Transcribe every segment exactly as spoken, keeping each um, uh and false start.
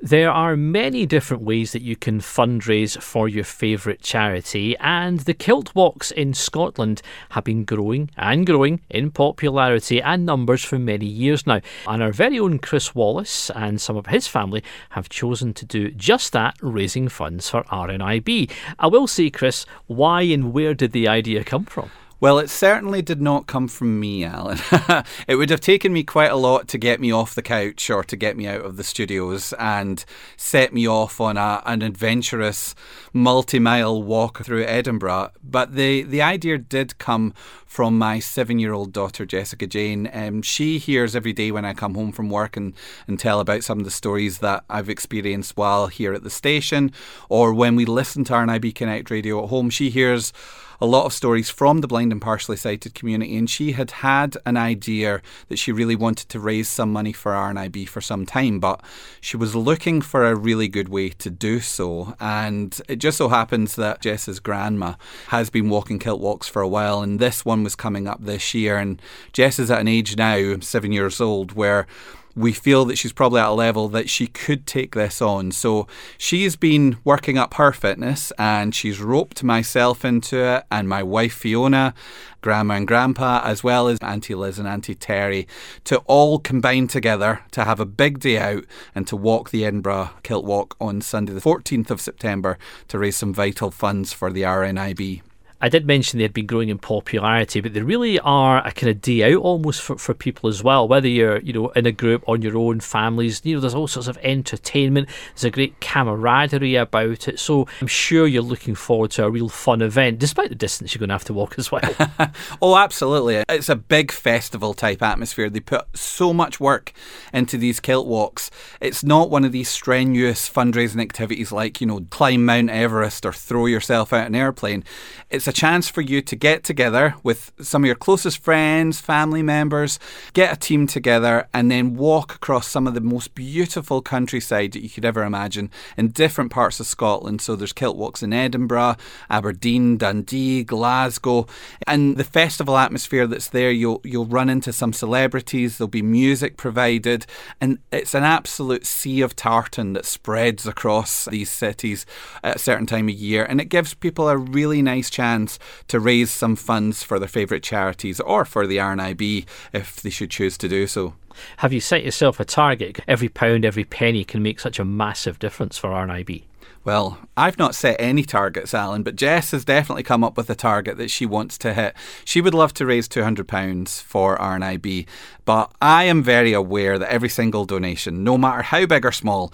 There are many different ways that you can fundraise for your favourite charity, and the Kilt Walks in Scotland have been growing and growing in popularity and numbers for many years now. And our very own Chris Wallace and some of his family have chosen to do just that, raising funds for R N I B. I will say, Chris, why and where did the idea come from? Well, it certainly did not come from me, Alan. It would have taken me quite a lot to get me off the couch or to get me out of the studios and set me off on a, an adventurous multi-mile walk through Edinburgh. But the, the idea did come from my seven-year-old daughter, Jessica Jane. Um, she hears every day when I come home from work and, and tell about some of the stories that I've experienced while here at the station, or when we listen to R N I B Connect Radio at home. She hears a lot of stories from the blind and partially sighted community, and she had had an idea that she really wanted to raise some money for R N I B for some time, but she was looking for a really good way to do so. And it just so happens that Jess's grandma has been walking Kilt Walks for a while, and this one was coming up this year. And Jess is at an age now, seven years old, where we feel that she's probably at a level that she could take this on. So she's been working up her fitness, and she's roped myself into it and my wife Fiona, Grandma and Grandpa, as well as Auntie Liz and Auntie Terry, to all combine together to have a big day out and to walk the Edinburgh Kilt Walk on Sunday the fourteenth of September to raise some vital funds for the R N I B. I did mention they'd been growing in popularity, but they really are a kind of day out almost for, for people as well. Whether you're, you know, in a group, on your own, families, you know, there's all sorts of entertainment. There's a great camaraderie about it. So I'm sure you're looking forward to a real fun event, despite the distance you're going to have to walk as well. Oh, absolutely. It's a big festival type atmosphere. They put so much work into these Kilt Walks. It's not one of these strenuous fundraising activities like, you know, climb Mount Everest or throw yourself out an airplane. It's a chance for you to get together with some of your closest friends, family members, get a team together and then walk across some of the most beautiful countryside that you could ever imagine in different parts of Scotland. So there's Kilt Walks in Edinburgh, Aberdeen, Dundee, Glasgow, and the festival atmosphere that's there, you'll you'll run into some celebrities, there'll be music provided, and it's an absolute sea of tartan that spreads across these cities at a certain time of year, and it gives people a really nice chance to raise some funds for their favourite charities or for the R N I B if they should choose to do so. Have you set yourself a target? Every pound, every penny can make such a massive difference for R N I B. Well, I've not set any targets, Alan, but Jess has definitely come up with a target that she wants to hit. She would love to raise two hundred pounds for R N I B, but I am very aware that every single donation, no matter how big or small,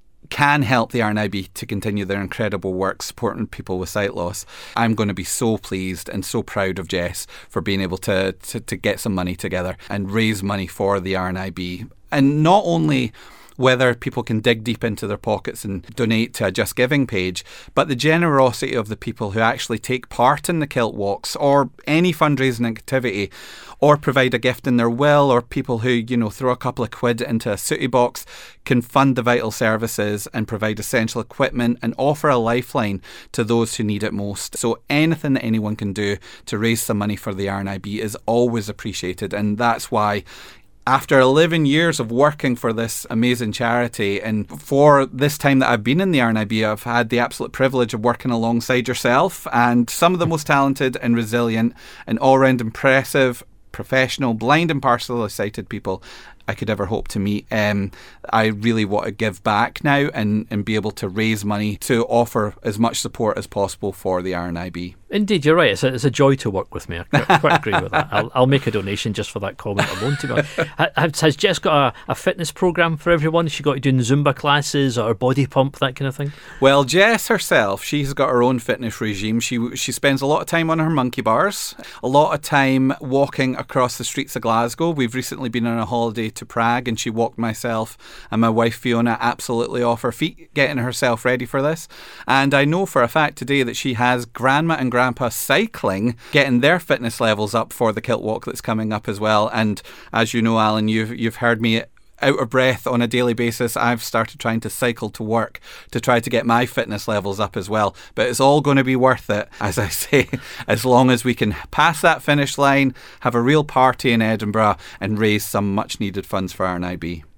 can help the R N I B to continue their incredible work supporting people with sight loss. I'm going to be so pleased and so proud of Jess for being able to, to, to get some money together and raise money for the R N I B. And not only whether people can dig deep into their pockets and donate to a Just Giving page, but the generosity of the people who actually take part in the Kilt Walks or any fundraising activity, or provide a gift in their will, or people who, you know, throw a couple of quid into a sooty box, can fund the vital services and provide essential equipment and offer a lifeline to those who need it most. So anything that anyone can do to raise some money for the R N I B is always appreciated, and that's why after eleven years of working for this amazing charity, and for this time that I've been in the R N I B, I've had the absolute privilege of working alongside yourself and some of the most talented and resilient and all-round impressive, professional, blind and partially sighted people I could ever hope to meet. Um, I really want to give back now and, and be able to raise money to offer as much support as possible for the R N I B. Indeed, you're right. It's a, it's a joy to work with me. I quite, quite agree with that. I'll, I'll make a donation just for that comment alone. To be honest. Has Jess got a, a fitness programme for everyone? Has she got to do Zumba classes or body pump, that kind of thing? Well, Jess herself, she's got her own fitness regime. She she spends a lot of time on her monkey bars, a lot of time walking across the streets of Glasgow. We've recently been on a holiday to Prague, and she walked myself and my wife Fiona absolutely off her feet, getting herself ready for this. And I know for a fact today that she has Grandma and Grandpa cycling, getting their fitness levels up for the Kilt Walk that's coming up as well. And as you know, Alan, you've you've heard me out of breath on a daily basis. I've started trying to cycle to work to try to get my fitness levels up as well. But it's all going to be worth it, as I say, as long as we can pass that finish line, have a real party in Edinburgh and raise some much needed funds for R N I B.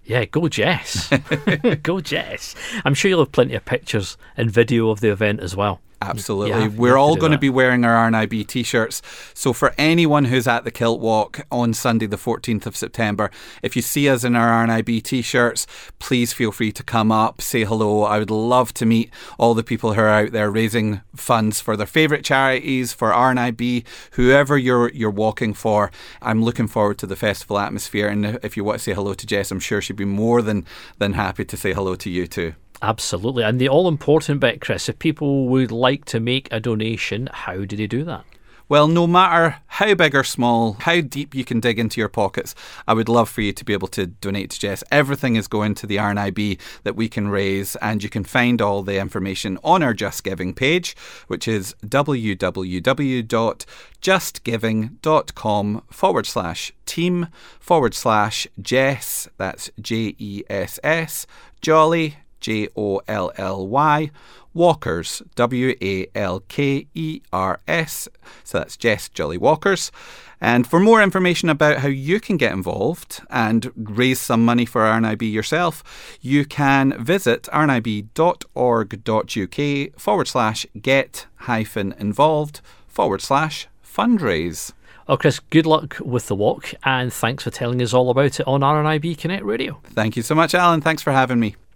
Yeah, go Jess. Go Jess. I'm sure you'll have plenty of pictures and video of the event as well. Absolutely. Yeah, We're all going to that. be wearing our R N I B t-shirts. So for anyone who's at the Kilt Walk on Sunday the fourteenth of September, if you see us in our R N I B t-shirts, please feel free to come up, say hello. I would love to meet all the people who are out there raising funds for their favourite charities, for R N I B, whoever you're you're walking for. I'm looking forward to the festival atmosphere, and if you want to say hello to Jess, I'm sure she'd be more than, than happy to say hello to you too. Absolutely. And the all-important bit, Chris, if people would like to make a donation, how do they do that? Well, no matter how big or small, how deep you can dig into your pockets, I would love for you to be able to donate to Jess. Everything is going to the R N I B that we can raise, and you can find all the information on our Just Giving page, which is www.justgiving.com forward slash team forward slash Jess, that's J E S S, Jolly, J O L L Y, Walkers, W A L K E R S. So that's Jess Jolly Walkers. And for more information about how you can get involved and raise some money for R N I B yourself, you can visit rnib.org.uk forward slash get hyphen involved forward slash fundraise. Oh, Chris, good luck with the walk, and thanks for telling us all about it on R N I B Connect Radio. Thank you so much, Alan. Thanks for having me.